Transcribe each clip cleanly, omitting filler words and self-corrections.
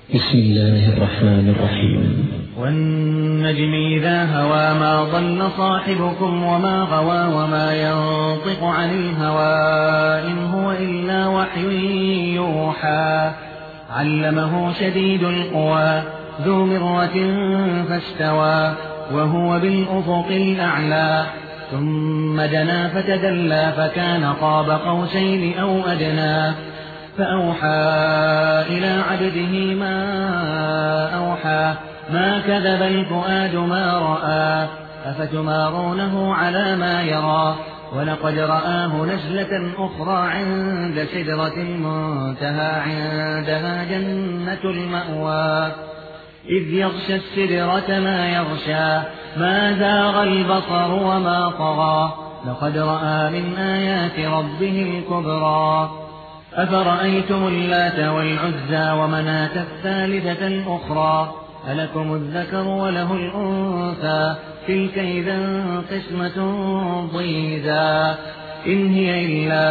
بسم الله الرحمن الرحيم. والنجم إذا هوى ما ضل صاحبكم وما غوى وما ينطق عن الهوى إن هو إلا وحي يوحى علمه شديد القوى ذو مرة فاستوى وهو بالأفق الأعلى ثم دنا فتدلى فكان قاب قوسين أو أدنى فأوحى إلى عبده ما أوحى ما كذب الفؤاد ما رأى أفتمارونه على ما يرى ولقد رآه نزلة أخرى عند سدرة المنتهى عندها جنة المأوى إذ يغشى السدرة ما يغشى ما زاغ البصر وما طغى لقد رأى من آيات ربه الكبرى أفرأيتم اللات والعزى ومناة الثالثة الأخرى ألكم الذكر وله الأنثى تلك إذا قسمة ضيزى إن هي إلا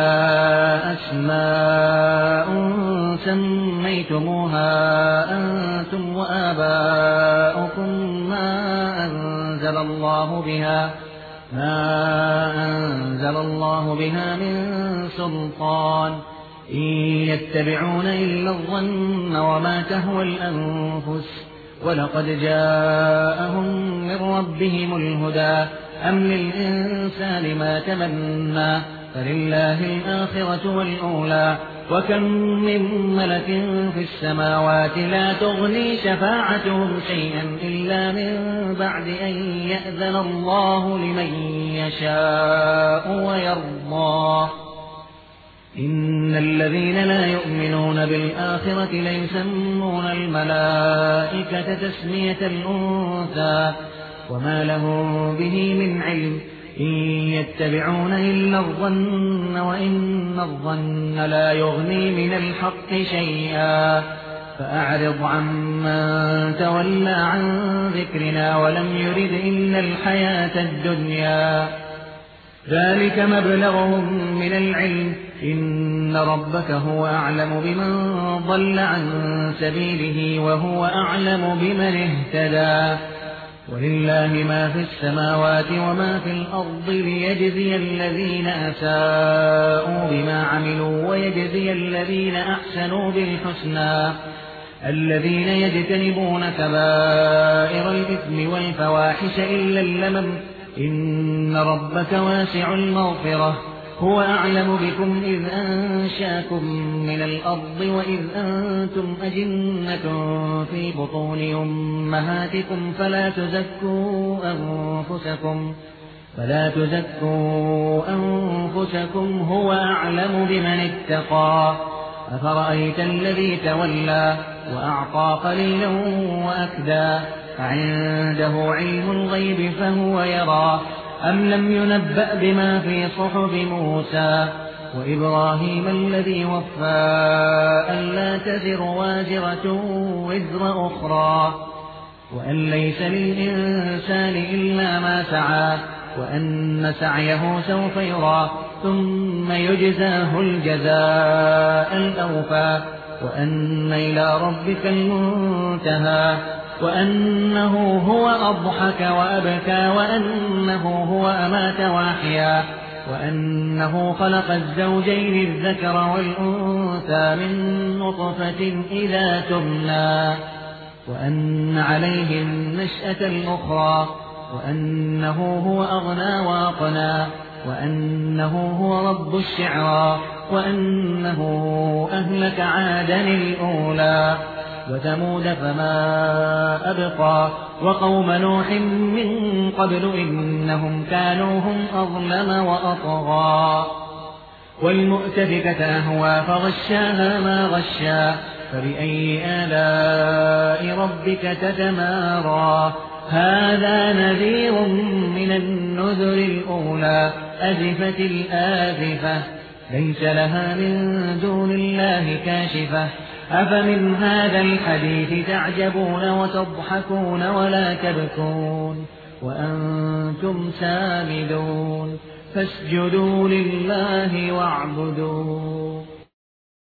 أسماء سميتموها أنتم وآباؤكم ما أنزل الله بها من سلطان إن يتبعون إلا الظن وما تهوى الأنفس ولقد جاءهم من ربهم الهدى أم للإنسان ما تمنى فلله الآخرة والأولى وكم من ملك في السماوات لا تغني شفاعتهم شيئا إلا من بعد أن يأذن الله لمن يشاء ويرضى إن الذين لا يؤمنون بالآخرة ليسمون الملائكة تسمية الأنثى وما لهم به من علم إن يتبعون إلا الظن وإن الظن لا يغني من الحق شيئا فأعرض عمن تولى عن ذكرنا ولم يرد إلا الحياة الدنيا ذلك مبلغهم من العلم إن ربك هو أعلم بمن ضل عن سبيله وهو أعلم بمن اهتدى ولله ما في السماوات وما في الأرض ليجزي الذين أساءوا بما عملوا ويجزي الذين أحسنوا بالحسنى الذين يجتنبون كبائر الإثم والفواحش إلا اللمم إن ربك واسع المغفرة هو أعلم بكم إذ أنشاكم من الأرض وإذ أنتم أجنة في بطون أمهاتكم فلا تزكوا أنفسكم هو أعلم بمن اتقى أفرأيت الذي تولى وأعطى قليلا وأكدى عنده علم الغيب فهو يرى أم لم ينبأ بما في صحف موسى وإبراهيم الذي وفى ألا تزر وازرة وزر أخرى وأن ليس للإنسان إلا ما سعى وأن سعيه سوف يرى ثم يجزاه الجزاء الأوفى وأن إلى ربك المنتهى وأنه هو أضحك وأبكى وأنه هو أمات وأحيا وأنه خلق الزوجين الذكر والأنثى من نطفة إذا تمنى وأن عليه النشأة الأخرى وأنه هو أغنى وأقنى وأنه هو رب الشعرى وأنه أهلك عادا الأولى وثمود فما أبقى وقوم نوح من قبل إنهم كانوا هم أظلم وأطغى والمؤتفكة أهوى فغشاها ما غشا فبأي آلاء ربك تتمارى هذا نذير من النذر الأولى أزفت الآزفة ليس لها من دون الله كاشفة أفمن هذا الحديث تعجبون وتضحكون ولا تبكون وأنتم سامدون فاسجدوا لله واعبدوا